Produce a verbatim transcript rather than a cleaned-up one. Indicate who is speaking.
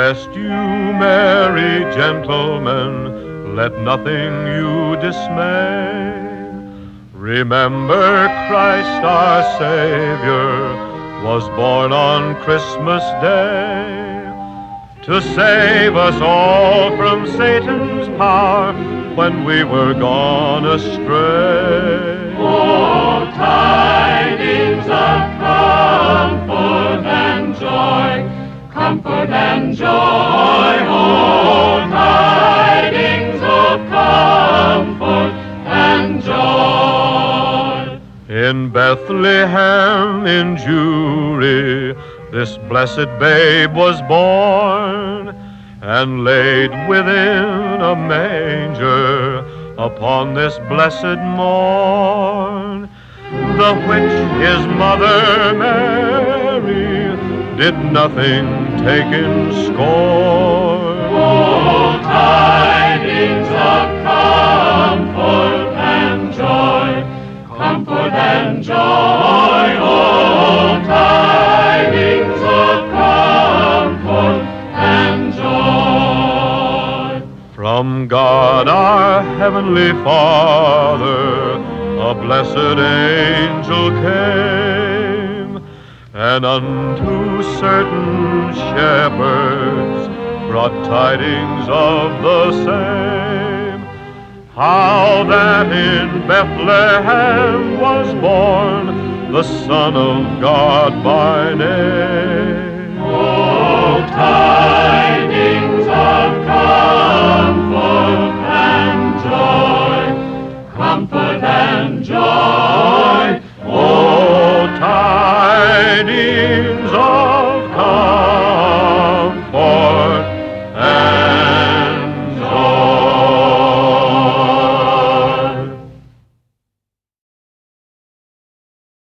Speaker 1: Rest you merry gentlemen, let nothing you dismay. Remember Christ our Savior was born on Christmas Day to save us all from Satan's power when we were gone astray.
Speaker 2: Oh, tidings of comfort and joy, comfort and joy, oh, tidings of comfort and joy.
Speaker 1: In Bethlehem in Jewry, this blessed babe was born, and laid within a manger upon this blessed morn, the which his mother Mary did nothing take in scorn.
Speaker 2: Oh, tidings of comfort and joy, comfort and joy, oh, tidings of comfort and joy.
Speaker 1: From God our Heavenly Father, a blessed angel came, and unto certain shepherds brought tidings of the same, how that in Bethlehem was born the Son of God by name.
Speaker 2: Oh, tidings of comfort and joy, comfort and joy,
Speaker 1: Oh, tidings of